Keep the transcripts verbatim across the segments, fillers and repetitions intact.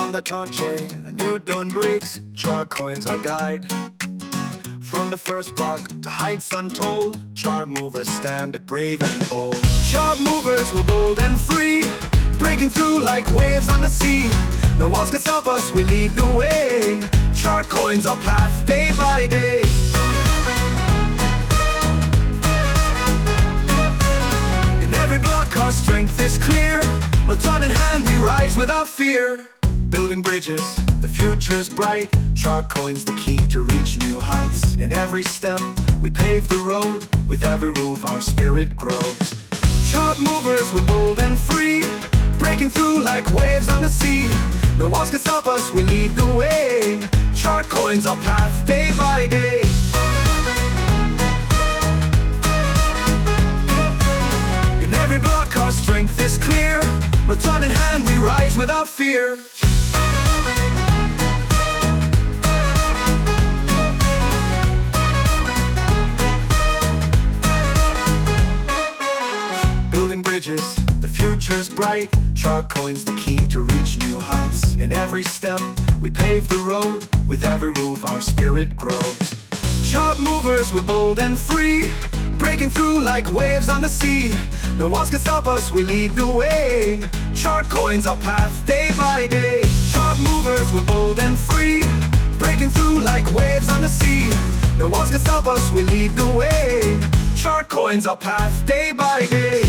on the taunt chain, a new dawn breaks. Chart coins our guide. From the first block to heights untold, chart movers stand brave and bold. Chart movers were bold and free, breaking through like waves on the sea. No walls can stop us, we lead the way. Chart coins our path day by day. In every block our strength is clear. Baton in hand we rise without fear. Building bridges, the future's bright. Chart coins the key to reach new heights. In every step we pave the road. With every move our spirit grows. Chart movers were bold and free, breaking through like waves on the sea. No walls can stop us, we lead the way. Chart coins our path day by day. In every block our strength is clear. Baton in hand we rise without fear. Building bridges, the future's bright. Chart coins the key to reach new heights. In every step we pave the road. With every move our spirit grows. Chart movers were bold and free, breaking through like waves on the sea. No walls can stop us, we lead the way. Chart coins our path day by day. Chart movers were bold and free, breaking through like waves on the sea. No walls can stop us, we lead the way. Chart coins our path day by day.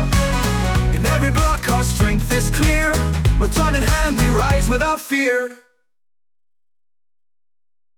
In every block our strength is clear. Baton in hand we rise without fear.